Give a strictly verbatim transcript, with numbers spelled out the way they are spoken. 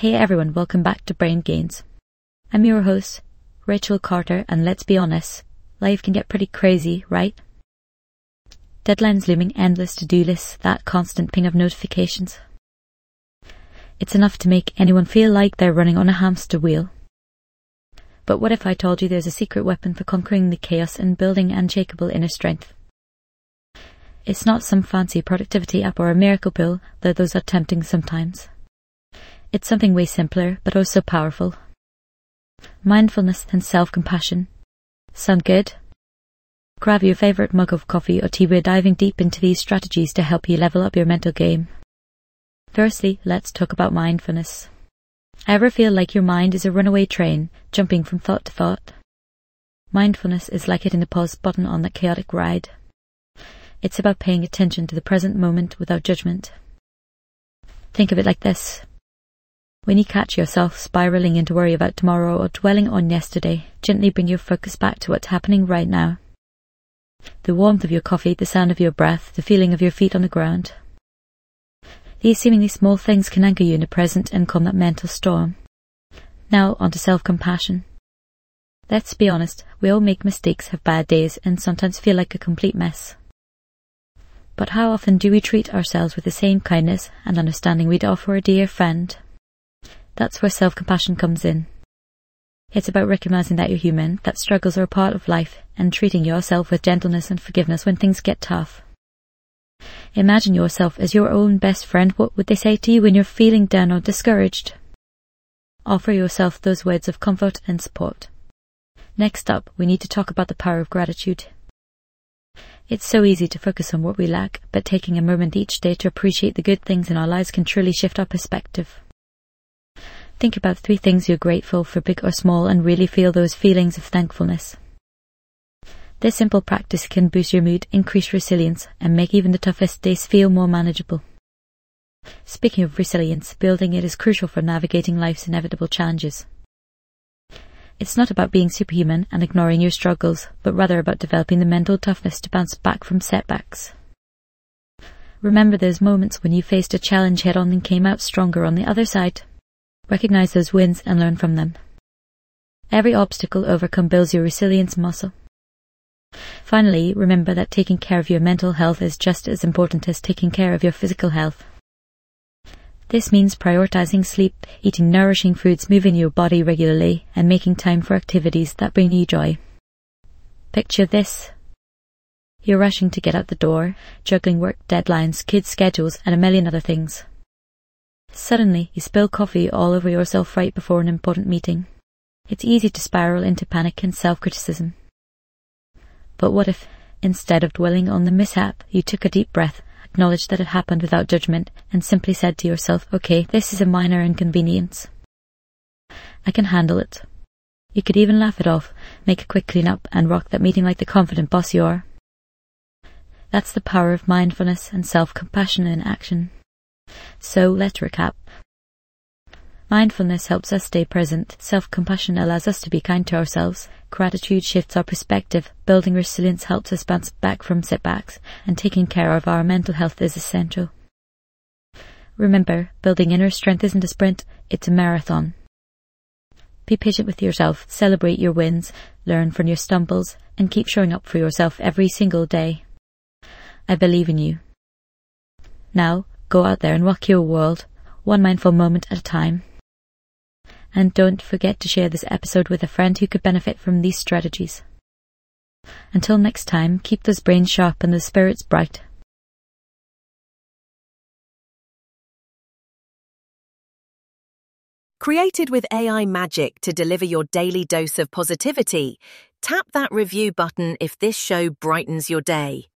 Hey everyone, welcome back to Brain Gains. I'm your host, Rachel Carter, and let's be honest, life can get pretty crazy, right? Deadlines looming, endless to-do lists, that constant ping of notifications. It's enough to make anyone feel like they're running on a hamster wheel. But what if I told you there's a secret weapon for conquering the chaos and building unshakable inner strength? It's not some fancy productivity app or a miracle pill, though those are tempting sometimes. It's something way simpler, but also powerful. Mindfulness and self-compassion. Sound good? Grab your favourite mug of coffee or tea. We're diving deep into these strategies to help you level up your mental game. Firstly, let's talk about mindfulness. Ever feel like your mind is a runaway train, jumping from thought to thought? Mindfulness is like hitting the pause button on that chaotic ride. It's about paying attention to the present moment without judgment. Think of it like this. When you catch yourself spiraling into worry about tomorrow or dwelling on yesterday, gently bring your focus back to what's happening right now. The warmth of your coffee, the sound of your breath, the feeling of your feet on the ground. These seemingly small things can anchor you in the present and calm that mental storm. Now on to self-compassion. Let's be honest, we all make mistakes, have bad days, and sometimes feel like a complete mess. But how often do we treat ourselves with the same kindness and understanding we'd offer a dear friend? That's where self-compassion comes in. It's about recognizing that you're human, that struggles are a part of life, and treating yourself with gentleness and forgiveness when things get tough. Imagine yourself as your own best friend. What would they say to you when you're feeling down or discouraged? Offer yourself those words of comfort and support. Next up, we need to talk about the power of gratitude. It's so easy to focus on what we lack, but taking a moment each day to appreciate the good things in our lives can truly shift our perspective. Think about three things you're grateful for, big or small, and really feel those feelings of thankfulness. This simple practice can boost your mood, increase resilience, and make even the toughest days feel more manageable. Speaking of resilience, building it is crucial for navigating life's inevitable challenges. It's not about being superhuman and ignoring your struggles, but rather about developing the mental toughness to bounce back from setbacks. Remember those moments when you faced a challenge head-on and came out stronger on the other side. Recognize those wins and learn from them. Every obstacle overcome builds your resilience muscle. Finally, remember that taking care of your mental health is just as important as taking care of your physical health. This means prioritizing sleep, eating nourishing foods, moving your body regularly, and making time for activities that bring you joy. Picture this. You're rushing to get out the door, juggling work deadlines, kids' schedules, and a million other things. Suddenly, you spill coffee all over yourself right before an important meeting. It's easy to spiral into panic and self-criticism. But what if, instead of dwelling on the mishap, you took a deep breath, acknowledged that it happened without judgment, and simply said to yourself, okay, this is a minor inconvenience. I can handle it. You could even laugh it off, make a quick clean-up, and rock that meeting like the confident boss you are. That's the power of mindfulness and self-compassion in action. So let's recap. Mindfulness helps us stay present. Self-compassion allows us to be kind to ourselves. Gratitude shifts our perspective. Building resilience helps us bounce back from setbacks. And taking care of our mental health is essential. Remember, building inner strength isn't a sprint, it's a marathon. Be patient with yourself, celebrate your wins, learn from your stumbles, and keep showing up for yourself every single day. I believe in you. Now, go out there and rock your world, one mindful moment at a time. And don't forget to share this episode with a friend who could benefit from these strategies. Until next time, keep those brains sharp and those spirits bright. Created with A I magic to deliver your daily dose of positivity, tap that review button if this show brightens your day.